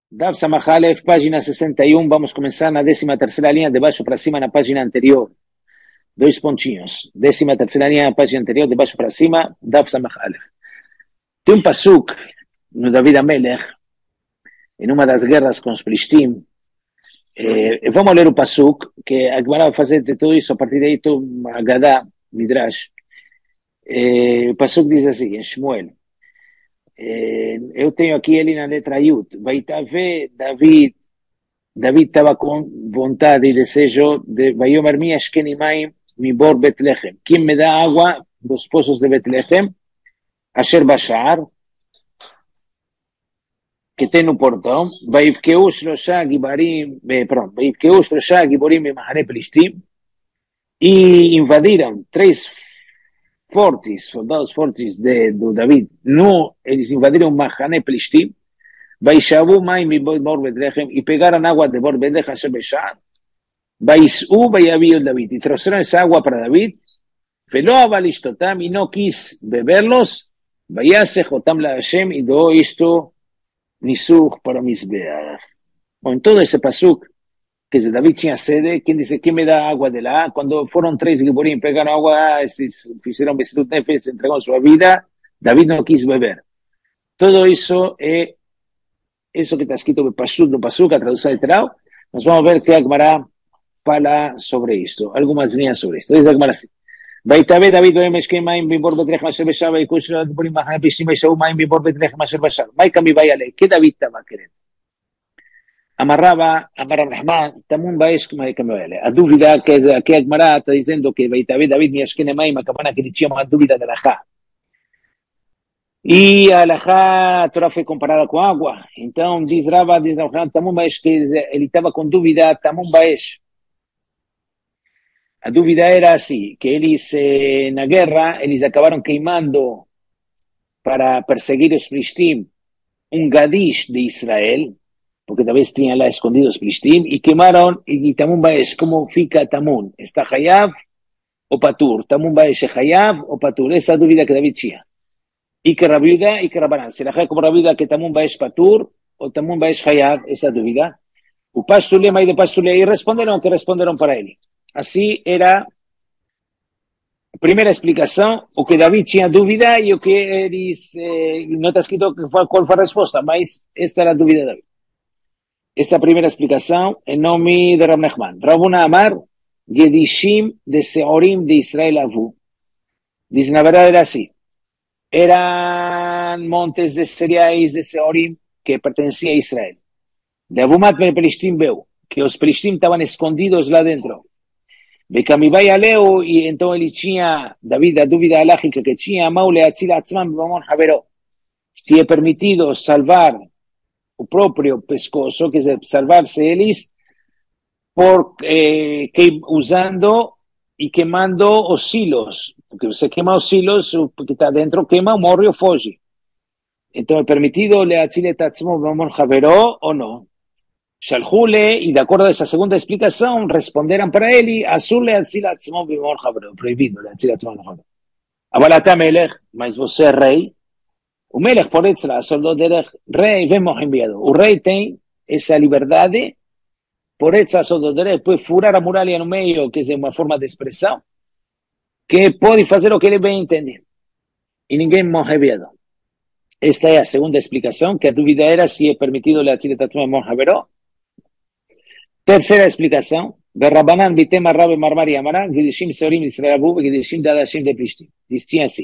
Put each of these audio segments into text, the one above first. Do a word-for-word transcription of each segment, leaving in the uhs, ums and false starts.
Dav Samachalef, página sesenta y uno, vamos a comenzar na décima tercera línea de baixo para cima na página anterior. Dois pontinhos. Décima tercera línea na página anterior, de baixo para cima, Dav Samachalef. Tem um pasuk no David Amelech, em uma das guerras com os Plishtim. Eh, vamos ler o pasuk, que a Gemara vai fazer de tudo isso, a partir daí, uma Agadá, Midrash. Eh, o pasuk diz assim, em Shmuel. Eh, eu tenho aqui ele na letra Yud. Vai ver David, David estava com vontade e desejo de Vayomer mi Ashkeni Maim Mibor Betlehem. Quem me dá água dos poços de Betlehem? Asher Bashar, que tem no portão. Vaivkeu Shlosha Gibarim, pronto, Vaivkeu Shlosha Giborim Memahane Plishtim. E invadiram três fortes, soldados fortes de, de David. No, eles invadiram Mahane Plishtim. Vaishavu Maim Mibor Betlehem. E pegaram água de Bor Betlehem Asher Bashar. Vaisú Vayaviu David. E trouxeram essa água para David. Velo Avalishtotam. E não quis beberlos. Vayasech Otam la Hashem. E doou isto Nisuch para Mizbeach. Bom, em todo esse pasuk, que se David tinha sede, quem disse que me dá água de lá? Quando foram três Giborim, pegaram água, esses fizeram Besitut Nefesh, entregam sua vida, David não quis beber. Todo isso é isso que está escrito no pasuk, no pasuk, a tradução literal. Nós vamos ver que a Gemara fala sobre isto, algumas linhas sobre isto. Diz a Gemara assim: Vaitave David Oemeshke Maim Bibor Betlechem Asher Bashar Vaikush Giborim Mahane Plishtim Vaishavu Maim Bibor Betlechem Asher Bashar. Maika mi vayale, que David estava querendo? Amarraba, amarraba Rahman, Tamun Baesh Maika mi vayale. A dúvida que aqui a Gemara está dizendo que Vaitave David mi Ashkene Maim, a cabana que tinha uma dúvida de Alajá. E a Alajá, a Torá foi comparada com água. Então diz Rava, diz Rahman, Tamun Baesh, que ele estava com dúvida, Tamun Baesh. A dúvida era assim, que eles, eh, na guerra, eles acabaram queimando para perseguir os Plishtim um Gadish de Israel, porque talvez tinham lá escondido os Plishtim, e queimaram, e Tamun Baesh, como fica Tamun? Está Hayav ou Patur? Tamun Baesh é Hayav ou Patur? Essa é a dúvida que David tinha. E que Rabiuda e que Rabanan. Se ela como Rabiuda que Tamun Baesh Patur ou Tamun Baesh Hayav, essa é a dúvida. O Pastulé, mas de Pastulé, e responderam que responderam para ele. Assim era a primeira explicação, o que David tinha dúvida e o que eles, eh, não está escrito qual foi a resposta, mas esta era a dúvida de David. Esta é a primeira explicação, em nome de Rav Nachman. Ravuna Amar, Gedishim de Seorim de Israel Avu. Diz, na verdade era assim, eram montes de cereais de Seorim que pertenciam a Israel. De Avumat ben Pelishtim Beu, que os Pelishtim estavam escondidos lá dentro. De Camibay Aleu, e então ele tinha, David, a dúvida alágica que tinha, Maule Atzil Atzman Bamon Havero, se é permitido salvar o próprio pescoço, quer dizer, salvar-se eles, por, eh, que, usando e queimando os silos, porque você queima os silos, o que está dentro queima, morre ou foge. Então é permitido le Atzil Atzman Bamon Havero ou não? Shalhule, e de acordo a essa segunda explicação, responderam para ele, Azul le atzil atzmon bimor havero, proibido le atzil atzmon havero. Avalata melech, mas você é rei, o melech por etzla, soldado derech, rei, vemos enviado. O rei tem essa liberdade, por etzla, soldado derech, pode furar a muralha no meio, que é uma forma de expressão, que pode fazer o que ele bem entende. E ninguém morre enviado. Esta é a segunda explicação, que a dúvida era se é permitido le atzil atzmon bimor havero. Terceira explicação, Berrabanan Bitema Rabe Marmari Amaran, Gedishim Seorim Israel Abu, Gedishim Dadashim de Plishtim. Diz, tinha assim.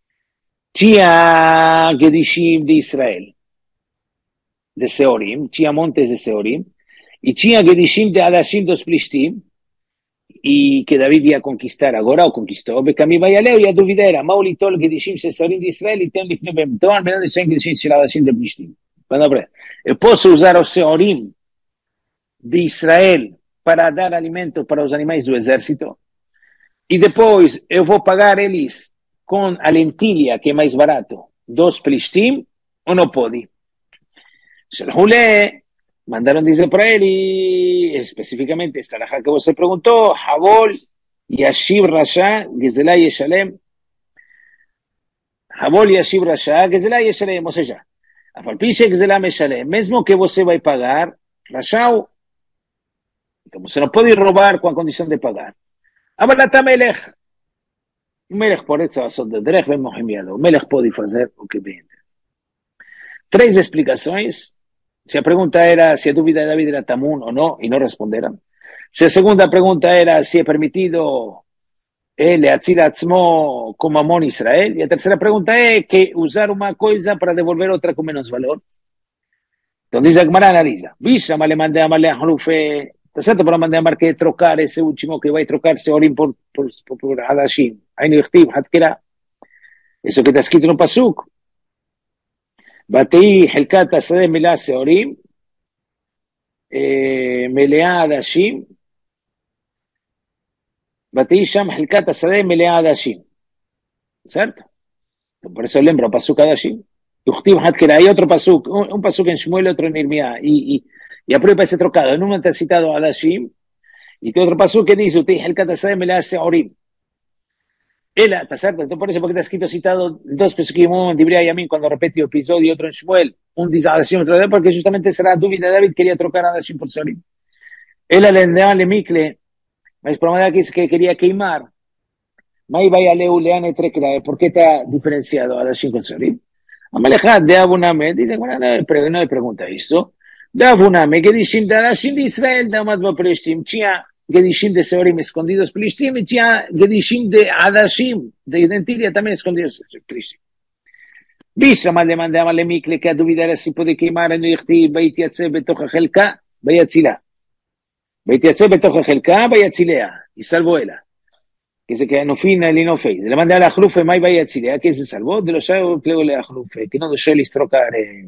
Tinha Gedishim de Israel, de Seorim, tinha montes de Seorim, e tinha Gedishim de Adashim dos Plishtim, e que David ia conquistar agora, ou conquistou, Becami Vayaleu, e a dúvida era, Maulitol Gedishim Seorim de Israel, e tem Lifne Bem, então, al menos de Gedishim de Adashim de Plishtim. Eu posso usar o Seorim de Israel para dar alimento para os animais do exército, e depois eu vou pagar eles com a lentilha, que é mais barato, dos Plishtim, ou não pode? Shalhule, mandaram dizer para ele, especificamente, esta laja que você perguntou, Habol, Yashiv Rasha, Gezelá Yeshalem, Habol Yashiv Rasha, Gezelá Yeshalem, ou seja, Mesmo que você vai pagar, Rashau, como se não pode roubar com a condição de pagar. Abalata Melech. O Melech por isso a de Derech vem morrendo. O Melech pode fazer o que bem. Três explicações. Se a pergunta era se a dúvida de David era Tamun ou não, e não responderam. Se a segunda pergunta era se é permitido ele atzila atzmo como Amon Israel. E a terceira pergunta é que usar uma coisa para devolver outra com menos valor. Então diz a Gemara, analisa. Bisha, mas le mandei a Malé a Halufe. Está certo para mandar a Mar que trocar esse último que vai trocar esse Orim por, por, por, por Hadashim. Aí no Ichtiv, Hadkira. Isso que está escrito no Pasuk. Batei Helkat Asadeh Milá Seorim. Melea Hadashim. Batei Sham Helkat Asadeh Melea Hadashim. ¿Certo? Então, por isso eu lembro o Pasuk Hadashim. Ichtiv, Hadkira. Hay otro Pasuk. Un, un Pasuk en Shmuel, otro en Irmiá. Y, y, y a prueba parece trocado. En uno está citado Hadashim. Y tiene otro paso que dice, usted el Katasadeh me la hace orim. Ela, está certo, entonces por eso porque está escrito citado dos pesukim, uno en Divrei Yamim cuando repite el episodio y otro en Shmuel, un dice Hadashim, otro de porque justamente será dúvida de David, quería trocar a Hadashim por Sorim. Ela le endeaba le mikle, mas por manera que dice que quería queimar, mai vaya leu leane trekra, ¿por qué está diferenciado Hadashim con Sorim? Amalejad de Abuname, dice, bueno, no, no le pregunta esto, de Abuname, que dicen de Hadashim de Israel, de Amadba Preshtim, chia, Gedishim de Seorim escondidos Plishtim y ya Gedishim de Hadashim, de Identilia también escondidos Plishtim. Bishama le mandaba a Mikle que a dudar si puede quemar en el Ichti, Baitiatze betoja Helka, Bayatzila. Baitiatze betoja Helka, Bayatzilea, y salvó ella. Que se queda no fina y no fez. Le mandaba a la Jrufe, Mai Bayatzilea, que se salvó de los Shao, plego le a Jrufe, que no dejó el trocar,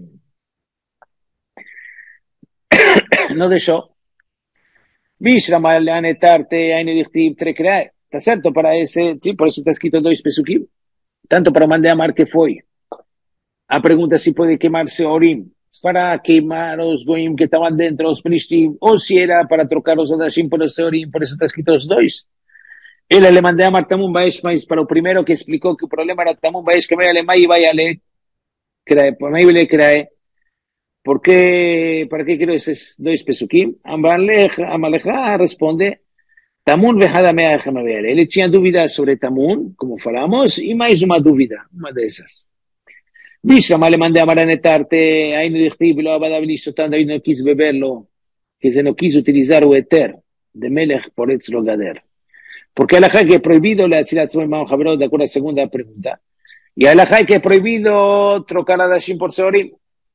no dejó. Bishrama le anetarte a Inedichtib Trekreae. Está certo para ese, sí, por eso está escrito dois pesukim. Tanto para mandar a Mar que foi. A pergunta si puede quemarse Orim para queimar os Goim que estaban dentro, os Plishtim, ou se era para trocar os Hadashim por os Orim, por eso está escrito os dois. Ela le mandé a Mar Tamun Baesh, mas para o primeiro que explicou que o problema era Tamun Baesh, que me ale mai vai ale, creae, por mai le creae. ¿Por qué, para qué quiero esos dos pesukim? Amaleja responde, Tamun vejadamea jamavere. Él tenía dudas sobre Tamun, como falamos, y más una duda, una de esas. Dice, le mandé a maranetarte, ahí no dije, lo abadabilizo, tan David no quiso beberlo, que se no quiso utilizar o eter de Melech por Etzrogader. Porque alajá que es prohibido la atzilatzmo hermano Jabrón, de acuerdo a la segunda pregunta. Y alajá que es prohibido trocar a Dashim por Seorim.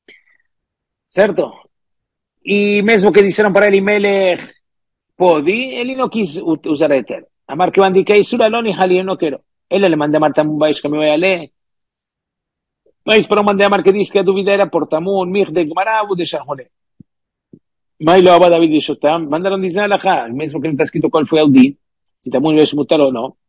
¿Certo? Y mesmo que dijeron para él, Melech, podí, él no quiso usar eter. Amar que van a decir, Isura Loni, Jali, yo no quiero. Él le mandé a Mar Tamun Baesh que me voy a leer. Mas pero mandé a Mar que dice que a dúvida era por Tamun, Mir de Gmarabu de Shahole. Mas lo abba David de Shotam, mandaron dizer a la mesmo que no está escrito cuál fue el din, si Tamun es mutar o no.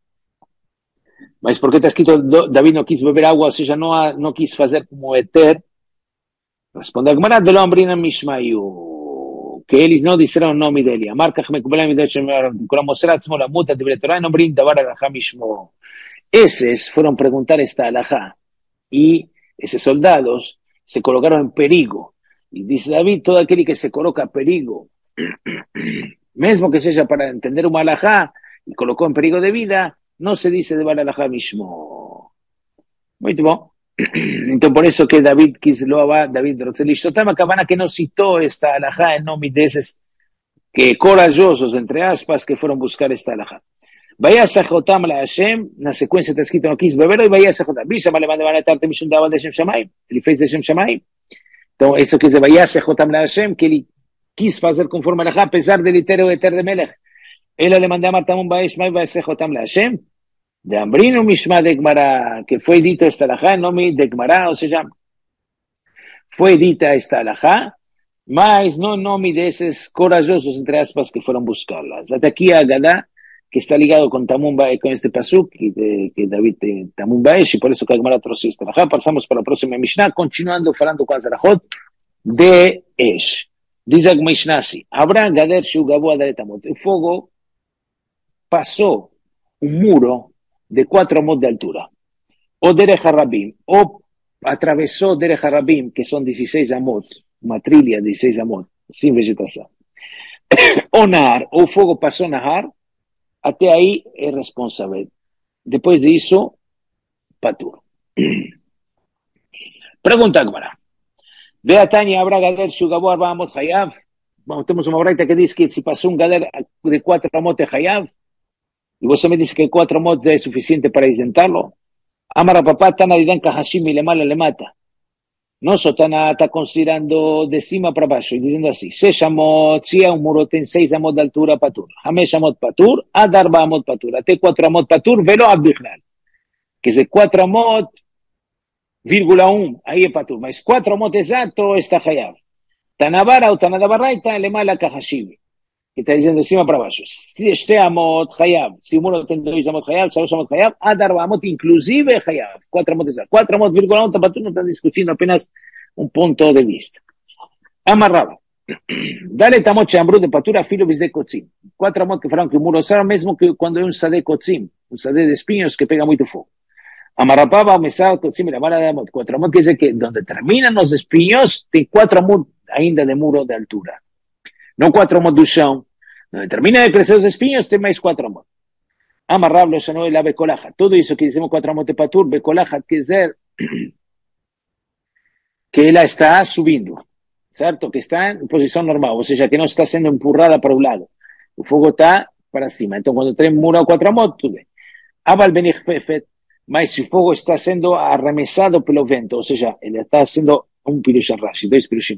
Mas porque está escrito David no quiso beber agua, o sea, no, no quiso hacer como eter. Responde a Gemara de lo Ambrina Mishmayu, que eles não disseram o nome dele. A marca que me cobrou me deixa com mostrar a la muta de Torá não brinda para a Mishmo. Esses foram perguntar esta alajá e esses soldados se colocaron en perigo. Y dice David, todo aquel que se coloca perigo, mesmo que sea para entender un alajá y colocó en perigo de vida, no se dice de alajá mismo. Muy bien. Entonces por eso que David Kisloaba, David Rotzelichtotama, cabana que no citó esta alajá en nombre de esos que corajosos, entre aspas, que fueron a buscar esta alajá. Vaya a Sajotam la Hashem, na secuencia está escrito no quis beber, y vaya a Sajotam. Bisha le manda a tarte mishun dava de Shem Shamayim, el fez de Shem Shamayim. Entonces eso que se vaya a Sajotam la Hashem, que él quis hacer conforme a alajá, a pesar del itero eter de Melech. Él le manda a Martamun Baesh, vaya a Sajotam la Hashem. De Ambrino Mishma de Gmara, que fue dito esta alajá, no mi de Gmara, o se llama. Fue dita esta alajá, mas no nomi de esos corajosos, entre aspas, que fueron buscarlas. Hasta aquí a Gadá, que está ligado con Tamun Baesh, con este pasuk, que, que David eh, Tamun Baesh, y por eso que Gmara troció esta alajá. Pasamos para la próxima Mishnah, continuando hablando con Zarahot de Esh. Dice Mishnah así, habrá Gader Shugabu Adaretamot. El fuego pasó un muro de cuatro amos de altura, o Derech Harabim, o atravesó Derech Harabim, que son dieciséis amot, una trilla de dieciséis amot, sin vegetación. O Nahar, o fuego pasó Nahar, hasta ahí es responsable. Después de eso, Patur. Pregunta Gemara. Ve a Tania, habrá Gader, Shugabo, Arba Amot Hayav. Bueno, tenemos una braita que dice que si pasó un Gader de cuatro amot de Hayav, y vos me dices que cuatro amot es suficiente para isentarlo. Amara papá, Tana Didanka Hashim y le mala le mata. No, Sotana está considerando de cima para abajo y diciendo así: seis amot, si un muro tiene seis amot de altura, Patur. Hamesh amot Patur, Adarba amot Patur. Ate cuatro amot Patur, velo Abdichnal. Que es de cuatro amot, vírgula un, ahí es Patur. Mas cuatro amot exacto está Hayav. Tanabara o Tanadabarraita, le mala Kahashim. Que está diciendo de cima para abajo. Si este amot Hayav, si un muro tiene dos amot Hayav, dos amot Hayav, Adarba amot inclusive Hayav. Cuatro amot exacto. Cuatro amot, vírgula un, Patur no están discutiendo apenas un punto de vista. Amarraba. Dale tamot chambru de patura filo bis de cotzim. Cuatro amot que fueron que muro será mismo que cuando hay un sade cotzim, un sade de espinhos que pega mucho fuego. Amarrapaba, mesado, cotzim y la mala de amot. Cuatro amot que dice que donde terminan los espinhos, tiene cuatro amot ainda de muro de altura. No cuatro amot de chão. Donde termina de crecer los espinhos, tiene más cuatro amot. Amarrablo, ya no es la becolaja. Todo eso que decimos cuatro amot de patur, becolaja, que es el que ella está subiendo, ¿cierto? Que está en posición normal, o sea, que no está siendo empurrada para un lado. El fuego está para encima. Entonces, cuando trae muro a cuatro amot, tú ves. Abal benifefet, mas si el fuego está siendo arremesado por los vientos, o sea, él está haciendo un pirush rashi, dos pirush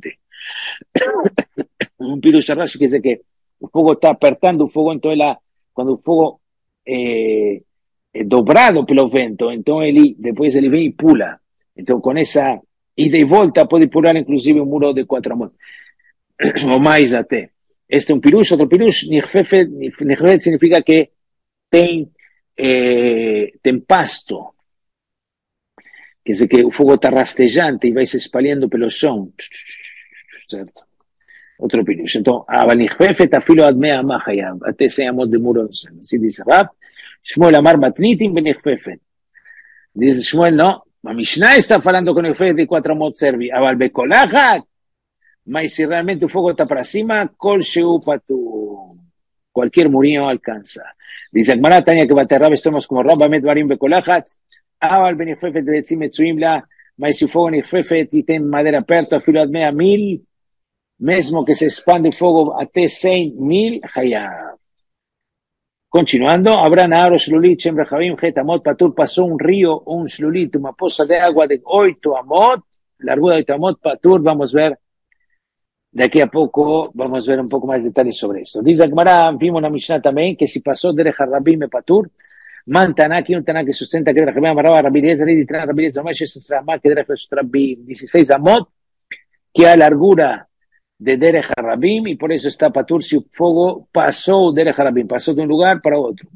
un pirush rashi que dice que el fuego está apertando el fuego, entonces la, cuando el fuego eh, es dobrado por los vientos, entonces él, después él viene y pula. Entonces, con esa ida y vuelta puede pular inclusive un muro de cuatro amot o más até. Este es un pirush, otro pirush. Nijfefet, nijfefet significa que ten, eh, ten pasto, que es que el fuego está rastejante y vais espaliendo pelos son, ¿cierto? Otro pirush. Entonces, a nijfefet afilo admea mahayab, até se amot de muro, así dice Rab. Shmuel amar matnitim benijfefet. Dice Shmuel, no. La Mishnah está hablando con el fe de cuatro amot servi. Abal bekolachat. Mas si realmente el fuego está para cima, kol sheu patu. Cualquier murillo alcanza. Dice Agmará, Tania, que baterrab estamos como Rabba met barim bekolachat. Abal benifefet de tzimetzuimla. Mas si el fuego nifefet y ten madera aperta, filo admea mil. Mesmo que se expande el fuego a te seis mil, hayab. Continuando, habrá Nahar Shlulit, Shem Rehabim, Het Amot, Patur, pasó un río, un Shlulit, una poza de agua de ocho Amot, largura de ocho Amot, Patur, vamos a ver, de aquí a poco, vamos a ver un poco más de detalles sobre esto. Dice Agmará, vimos una Mishnah también, que si pasó de Harabim y Patur, Man Taná, un Taná que sustenta que de Harabim, Amaraba, Rabirez, Redi, Tran, Rabirez, Ramesh, es Ramá, que de Rabim, dieciséis Amot, que a largura de Derech Harabim, y por eso está Patur si el fuego pasó Derech Harabim, pasó de un lugar para otro.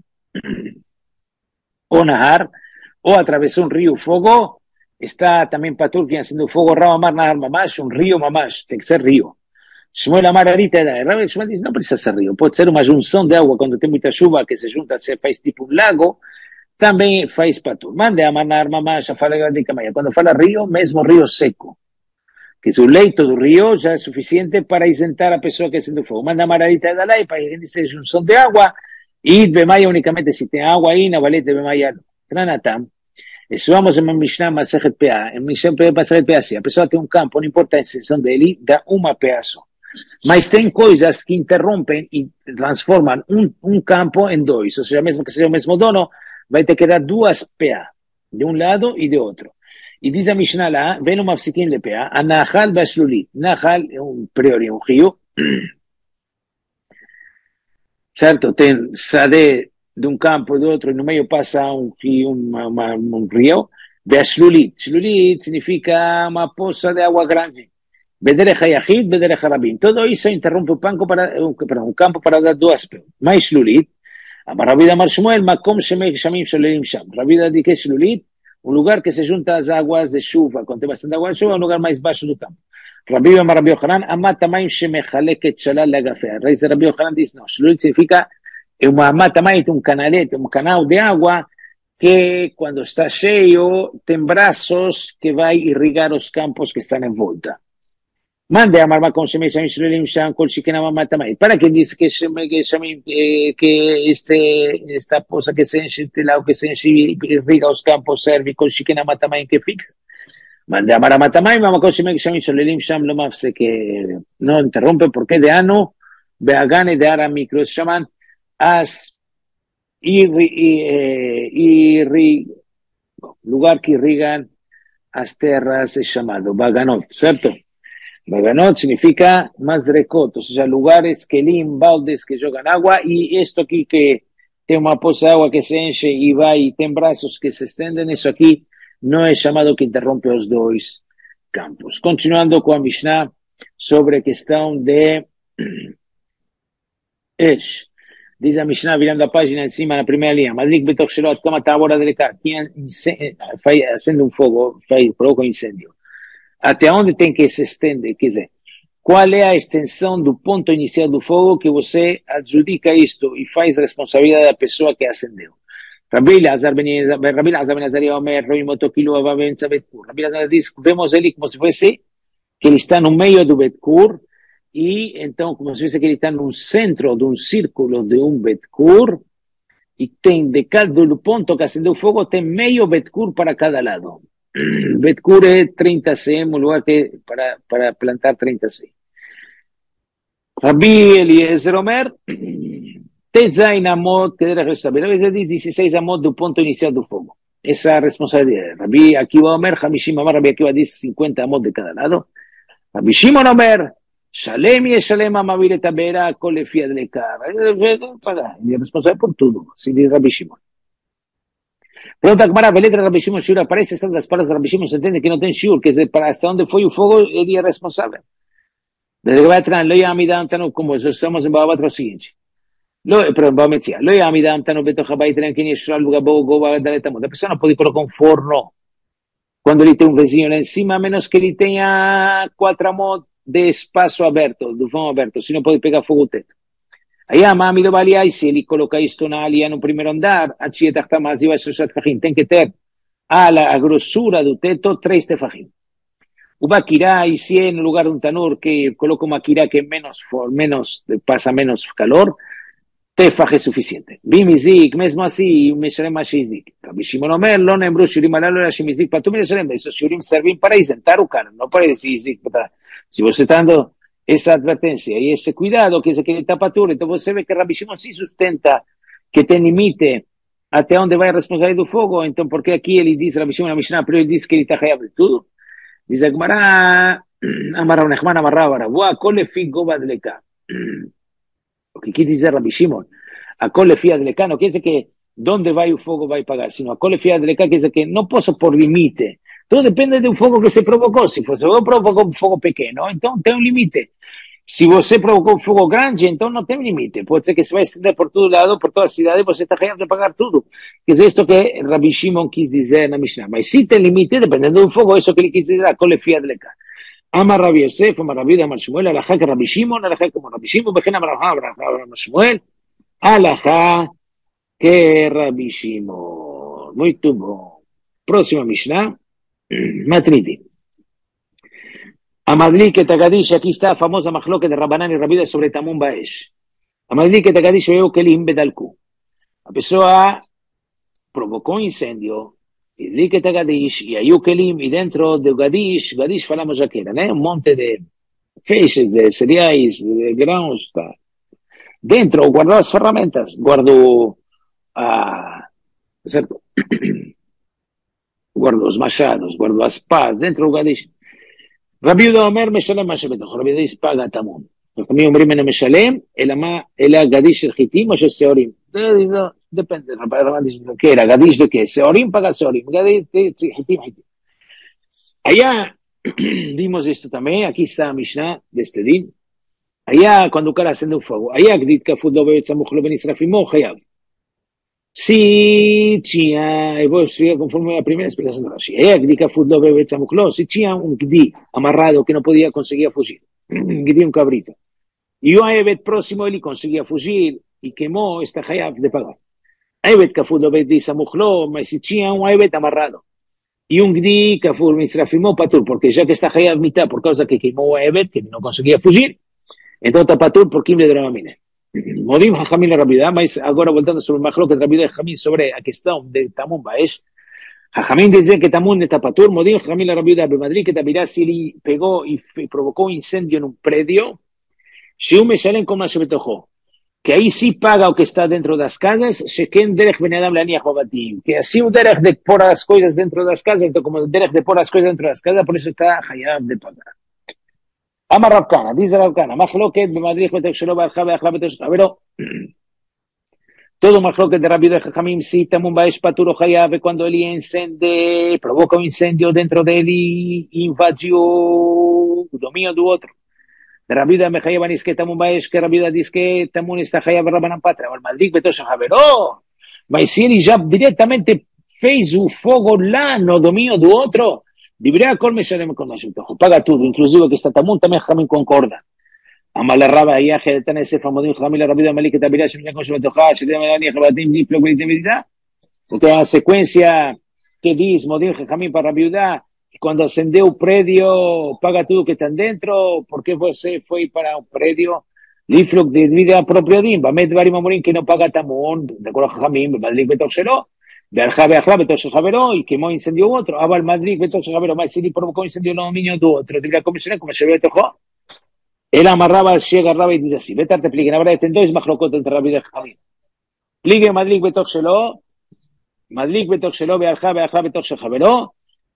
O Nahar, o atravesó un río fuego, está también Patur quien haciendo fuego, Ramamar Nahar Mamash, un río Mamash, tiene que ser río. Shmuel Amar Arita, Shmuel dice, no precisa ser río, puede ser una junción de agua cuando tiene mucha lluvia que se junta, se faz tipo un lago, también faz Patur. Mande a Amar Mamash, a fala de Camaya, cuando fala río, mesmo río seco, que su leito do río ya es suficiente para isentar a pessoa que haciendo fuego. Manda mararita de Dalai para que dice un son de agua y bemaya únicamente si tiene agua ahí, na valete bemaya no. Tranatam. Eso vamos en Mishnah Masejet Pea. En Mishnah Masejet Pea, si a pessoa tem un campo, no importa a extensión de él, da uma pedazo. Mas tem coisas que interrompen y transforman un, un campo en dos. O sea, mesmo que sea el mismo dono, vai ter que dar duas pea, de un lado y de otro. Y dice a Mishnah la, ven un mafsikin le pea, a Nahal Bashlulit. Nahal es un priori, un río. ¿Cierto? Ten sade de un campo y de otro, y en medio pasa un, un, un, un río. Bashlulit. Shlulit significa una poza de agua grande. Bedere Hayahid, Bedere Harabim. Todo eso interrumpe un, banco para, un, perdón, un campo para dar dos peos. Mai Shlulit. Amar Rabida Amar Shmuel, Makom Shemei Shamim Sholerim Sham. Rabida di que Shlulit, un lugar que se junta as águas de chuva, quando tem bastante água de chuva, é um lugar mais baixo do campo. Rabi Amar Rabi Yochanan, Amata Maim Shemechaleket Shalal Lagafea. Rei Rabi Yochanan diz, não, Shlulit significa é uma amata maim, um canalete, um canal de água que cuando está lleno, ten brazos que va a irrigar los campos que están en volta. Mande a Marma con Shemei Shlolim Sham Kol Shikenama Matamai. ¿Para qué dice que, que, eh, que este, esta cosa que se enchila o que se irriga los campos serve con Shikenama Matamai que fix? Mande a Marma Matamai, vamos con Shemei Shlolim Sham lo más que no interrumpe porque de ano, Beagane de Ara Micros llaman as irri, lugar que irrigan as terras es llamado Baganot, ¿cierto? Baganot significa mazrekot, o sea, lugares que lim, baldes que jogan agua, y esto aquí que tiene una poza de agua que se enche y va y tiene brazos que se extienden, eso aquí no es llamado que interrumpe los dos campos. Continuando con Mishnah sobre cuestión de Esh. Dice a Mishnah, virando la página encima, en la primera línea, Madrik betoch shelo ad kama ta'avor adleka, quien haciendo un fuego, provoca incendio. Até onde tem que se estender, quer dizer, qual é a extensão do ponto inicial do fogo que você adjudica isto e faz responsabilidade da pessoa que acendeu. Rabi Lazar ben Azariah Omer, Roi Motokilu Avaben Tzabetkur. Rabi Lazar diz, vemos ele como se fosse que ele está no meio do Betkur, e então como se fosse que ele está no centro de um círculo de um Betkur, e tem de cada do ponto que acendeu o fogo, tem meio Betkur para cada lado. Betkur es treinta cm, un lugar que para, para plantar treinta cm. Rabbi Eliezer Omer, Tezain Amot, que era restablecer, a veces dice dieciséis Amot do ponto inicial do fogo. Esa responsabilidad. Rabbi Akiva Omer, Hamishim Amar, Rabbi Akiva dice cincuenta Amot de cada lado. Rabbi Shimon Omer, Shalem y Shalem Amavir Etabera, Kolefia de Lekar. Y es responsable por todo, así dice Rabbi Shimon. Pregunta Gemara, letra de Rabbi Shimon Shur aparece, están las palabras de Rabbi Shimon, se entiende que no tiene Shur, que es para hasta dónde fue el fuego, él es responsable. Desde que va a traer, lo ya midam tano, como estamos en Babat, lo siguiente. Lo, pero vamos a decir, lo ya midam tano, beto jabay, tren que ni es algo gabo, goba, dale tamo. La persona puede colocar un forno cuando le tiene un vecino encima, a menos que le tenga cuatro amos de espacio abierto, de fondo abierto, si no puede pegar fuego teto. Allá, mami, do valia, y si él coloca esto en alia en un primer andar, a chieta está más, iba a ser tefajim, tiene que tener a la grosura del teto tres tefajim. Uba kirá, y si en lugar de un tanur que coloca una kirá que menos, menos, pasa menos calor, tefaj es suficiente. Bimizik, mismo así, me shalem más shizik. Rabbi Shimon Omer, lo nembru, shurim alalo, la shimizik, para tú me shalem, esos shurim sirven para isentar ukan, no para decir zik. Si vos estás dando esa advertencia y ese cuidado que se quiere tapatura, entonces se ve que Rabbi Shimon sí sustenta que te limite hasta dónde va a responsabilidad del fuego. Entonces, ¿por qué aquí él dice Rabbi Shimon la Mishnah, pero él dice que él está de todo? Dice Gemara, amarra una hermana, amarra para buah, cole fi goba de leca. Lo que quiere decir Rabbi Shimon, a cole fi de leca, no quiere decir que dónde va el fuego va a pagar, sino a cole fi de leca quiere decir que no puedo por límite. Todo depende de un fuego que se provocó. Si se provocó un fuego pequeño, entonces tiene un límite. Si você provocou um fogo grande, então não tem limite. Pode ser que se vai estender por todo lado, por toda a cidade, você está ganhando de pagar tudo. Quer dizer, isto que Rabbi Shimon quis dizer na Mishnah. Mas se tem limite, dependendo do fogo, isso que ele quis dizer, a colefia de leca. Ama Rabbi Yosef, ama Rabbi Amar Shmuel, alajá que Rabbi Shimon, alajá como Rabbi Shimon, vejen Amar Rabbi Shmuel, alajá que Rabbi Shimon. Muito bom. Próxima Mishnah, Matridi. Amadlik et Agadish, aquí está la famosa majloque de Rabanán y Rabida sobre Tamun Baesh. Amadlik et Agadish veo que Kelim Bedalku. La persona provocó incendio, y Dlik et Agadish, y hay Kelim, y dentro de Gadish, Gadish falamos ya que era, ¿eh? Un monte de feixes, de cereales, de granos, tá. Dentro guardó las herramientas, guardó, ah, ¿cierto? Guardó los machados, guardó las paz, dentro de Gadish. Rabbi Yehuda Omer משלם מה שבתוכו, רבי יהודה יספג הטמון. חכמים אומרים אינו משלם, אלא מה, אלא גדיש של חיטים או של שעורים. דפנדה, רבן dice que era גדיש de qué, שעורים paga שעורים, גדיש, חיטים, חיטים. Allá, vimos esto también, aquí está Mishnah de este din. Allá, cuando cara haciendo un fuego, allá, gdit kafud lo bebet samuch lo ben israfimo, hayab. Si tinha, eu vou explicar conforme a primeira explicação de Rashi. É gdi kafud lo bebet samuchlo, si tinha um gdi amarrado que não podia conseguir fugir, um gdi um cabrito, e o evet próximo ele conseguia fugir e queimou, está hayav de pagar. Evet kafur lo bet samuchlo, mas si tinha un evet amarrado. Y un gdi kafur misrafimó patur, porque ya que está hayab mitad por causa que quemó a evet, que no conseguía fugir, entonces está patur por kim le dramamine. Modim hajamim la rabida, mas agora voltando sobre el majlo que rabida de jamín sobre a questão de Tamun Baesh, Jajamín dice que Tamun está patur, modim hajamim la rabida de Madrid, que Tamirá si él pegó y provocó un incendio en un predio, si un me salen con más betojó, que ahí sí paga o que está dentro de las casas, se queden derech benedam la niah babatim, que así un derech de por las cosas dentro de las casas, entonces como derech de por las cosas dentro de las casas, por eso está hayab de pagar. Ama Rabkana, dice Rabkana, Mahloket de Madrid, que se lo va a dejar, a dejar, pero todo Mahloket de Rabbi de Jajamim, si Tamun Baesh Paturo Hayab, cuando él incende, provoca un incendio dentro de él y invadió el dominio de otro. De Rabbi de Mejayaban es que Tamun Baesh, que Rabbi de dice que Tamun está Hayab Rabbanan Patra, el Madrid, que todo se javeró. Mas si él ya directamente fez o fogo lá no dominio de otro, debería colmesarme con nosotros, paga todo, inclusive que está Tamun también Jajamim concorda. Amala Raba y Aje de Tana ese famoso Jamila Rabida Malik que también se me con su betoja, se le da ni Jabatim ni Flow de medida. Otra secuencia que dice Modin Jamil para Rabiudá, cuando ascendió un predio, paga todo que están dentro, porque você fue para un predio, Lifluk de vida propio din, va met vari mamorín que no paga Tamón, de acuerdo a Jamim, Madrid Betoxero, de Aljabe a Jabe, Toxo Javero, y quemó incendio otro, Abal Madrid Betoxo Javero, más si provocó incendio no niño de otro, de la comisión como se ve tocó. Él amarraba, llega Rabbi y dice así, vete a te pliquen, ahora este entonces majlocot entre Rabbi y Jamil. Pligue Madrid Betoxelo, Madrid Betoxelo, Bealja, Bealja, Betoxe Javero,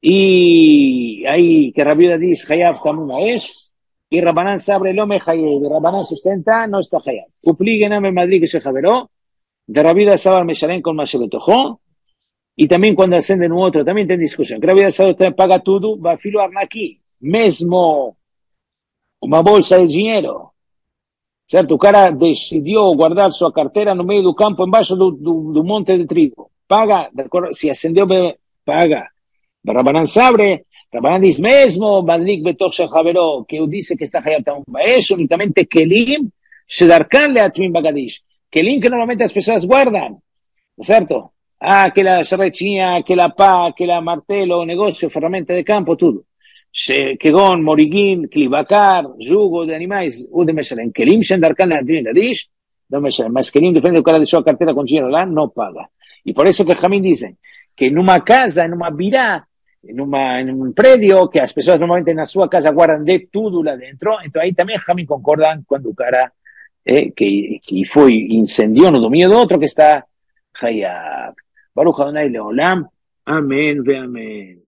y ahí que Rabbi dice, Hayab Tamuna es, y Rabanán sabre lo me Hayab, Rabanán sustenta, no está Hayab. Upligue Name Madrid que se Javero, de Rabbi Sabar Meshalén con Mashe Betojó, y también cuando ascenden un otro, también tiene discusión, que Rabbi Sabar paga todo, va a filo Arnaki, mesmo una bolsa de dinero. Certo? O cara decidiu guardar sua carteira no meio do campo, embaixo do, do, do monte de trigo. Paga, se acendeu, paga. Rabanan sabe, Rabanan diz mesmo, Madlik Betoch Javeró, que eu disse que está Hayatan Baesh, unicamente Kelim, Shedarkan Leatmin Bagadish. Kelim que normalmente as pessoas guardam, certo? Ah, aquela charretinha, aquela pá, aquela martelo, negócio, ferramenta de campo, tudo. כגון מוריגין, כלי בקר, ז'וג או de animais, הוא de משלם. כלים שדרכן להדרין לדיש, no משלם. Mas כלים depende do cara de sua carteira con dinheiro lá, no paga. Y por eso que Jamín dicen que en una casa, en una virá, en, uma, en un predio, que as pessoas normalmente na sua casa guardan de tudo lá dentro, então aí também Jamín concordan quando o cara eh, que, que foi incendió no dominio do outro que está Hayab. Baruch Adonai Leolam. Amén ve amén.